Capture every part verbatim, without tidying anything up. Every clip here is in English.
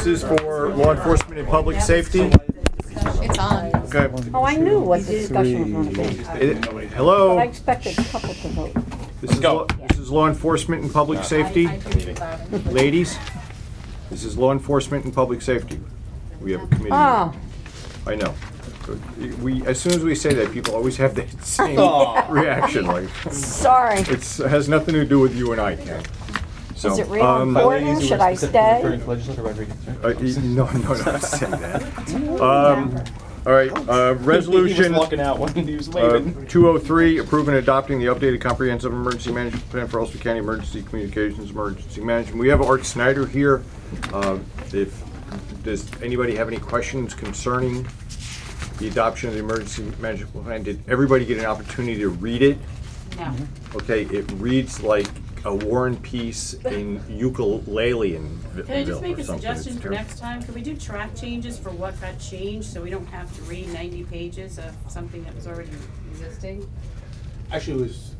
This is for law enforcement and public safety. It's on. Okay. Oh, I knew what the discussion was going to be. It- But I Hello? expected a couple to vote. This is, law- this is law enforcement and public safety. Ladies, this is law enforcement and public safety. We have a committee. Ah, I know. We, as soon as we say that, people always have that same reaction, like, sorry. it's, it has nothing to do with you and I, Ken. So, Is it real um, important? Should I stay? Legislator Rodriguez, Uh, y- no, no, no, don't say that. Um, all right, uh, resolution. He was walking out when he was Uh, waving. two oh three, approving and adopting the updated comprehensive emergency management plan for Ulster County Emergency Communications, Emergency Management. We have Art Snyder here. Uh, If, does anybody have any questions concerning the adoption of the emergency management plan? Did everybody get an opportunity to read it? No. Okay, it reads like a War and Peace in ukulele in Can I just make or a something. suggestion It's for terrible. next time? Could we do track changes for what got changed, so we don't have to read ninety pages of something that was already existing? Actually, it was,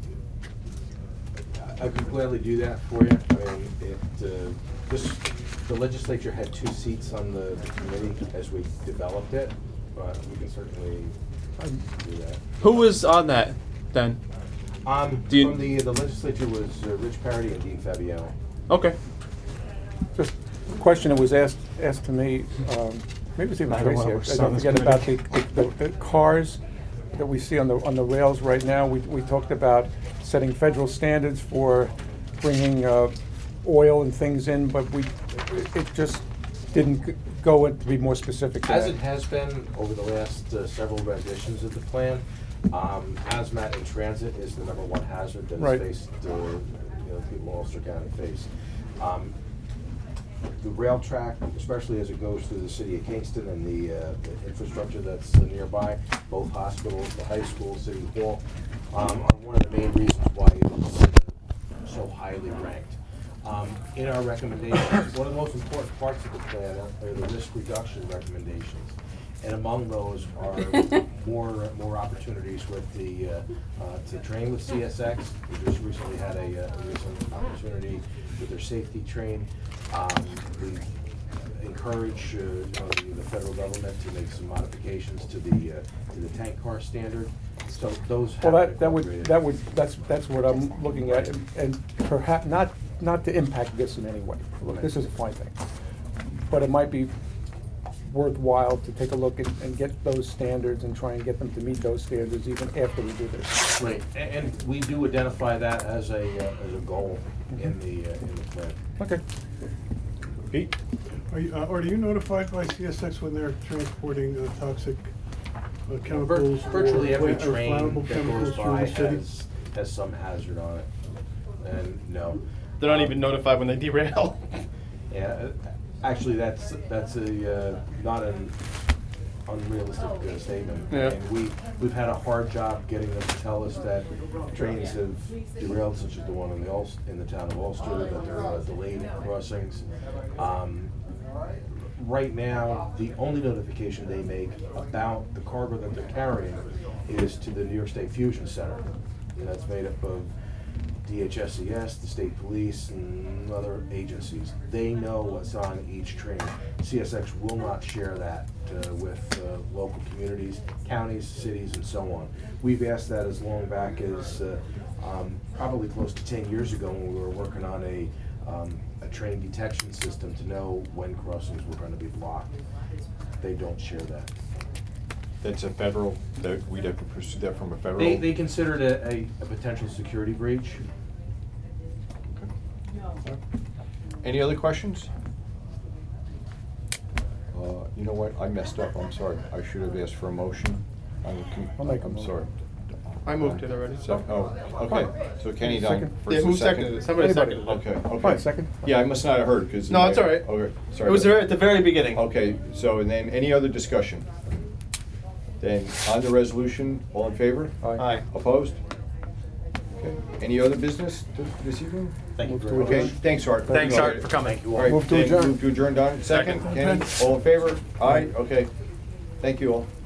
I could gladly do that for you. I mean, it, uh, this, the legislature had two seats on the the committee as we developed it, but we can certainly do that. Who was on that then? Um, Do you- from the, the legislature was uh, Rich Parity and Dean Fabiano. Okay. Just a question that was asked, asked to me, um, maybe it was even I don't Tracy, wanna I oversell don't this forget about the, committee. the, the cars that we see on the, on the rails right now. We, we talked about setting federal standards for bringing, uh, oil and things in, but we, it just didn't g- go in to be more specific to As that. it has been over the last uh, several renditions of the plan, um, hazmat in transit is the number one hazard that Right. is faced, uh, you know, people in Ulster County face. Um, The rail track, especially as it goes through the city of Kingston and the, uh, the infrastructure that's uh, nearby, both hospitals, the high school, city hall, um, are one of the main reasons why it's uh, so highly ranked. Um, in our recommendations, one of the most important parts of the plan are the risk reduction recommendations. And among those are more, more opportunities with the, uh, uh, to train with C S X. We just recently had a, uh, a recent opportunity with their safety train. Um, we encourage, uh, you know, the, the federal government to make some modifications to the, uh, to the tank car standard. So those have Well, been that, that would, incorporated. that would, that's, that's what I'm looking at, and- and perhaps, not, not to impact this in any way. Look, this is a fine thing. But it might be worthwhile to take a look and, and get those standards and try and get them to meet those standards even after we do this. Right, A- and we do identify that as a, uh, as a goal in the, uh, in the plan. Okay. Pete? Are you, uh, are you notified by C S X when they're transporting uh, toxic uh, Vir- chemicals? or Virtually every fla- or train flammable that chemicals goes through by the city? has, has some hazard on it. And no. They're not even notified when they derail. Yeah, uh, actually, that's, that's a, uh, not an unrealistic uh, statement. Yeah. And we, we've had a hard job getting them to tell us that trains have derailed, such as the one in the Ulster, in the town of Ulster, that there are delayed crossings. Um, Right now, the only notification they make about the cargo that they're carrying is to the New York State Fusion Center. And that's made up of D H S E S, the state police, and other agencies. They know what's on each train. C S X will not share that uh, with uh, local communities, counties, cities, and so on. We've asked that as long back as uh, um, probably close to ten years ago when we were working on a, um, a train detection system to know when crossings were going to be blocked. They don't share that. That's a federal, that we'd have to pursue that from a federal? They, they considered it a, a potential security breach. Any other questions? Uh, you know what, I messed up, I'm sorry. I should have asked for a motion. I'm, con- I'll make a I'm motion. sorry. I moved it already. So, oh, okay, so Kenny done. Second. First Yeah, and who seconded it? Somebody Anybody. seconded it. Okay, okay. Fine, second. Yeah, I must not have heard, because. No, it's all right. Okay, sorry. It was about there at the very beginning. that. Okay, so, and then any other discussion? Then, on the resolution, all in favor? Aye. Opposed? Okay, any other business th- this evening? Thank you Move very to much. Okay, thanks, Art. Thanks, Art, for coming. All right, Move to thank- adjourn. Move to adjourn, Don. Second, Second. Kenny, all in favor? Aye, okay. Thank you all.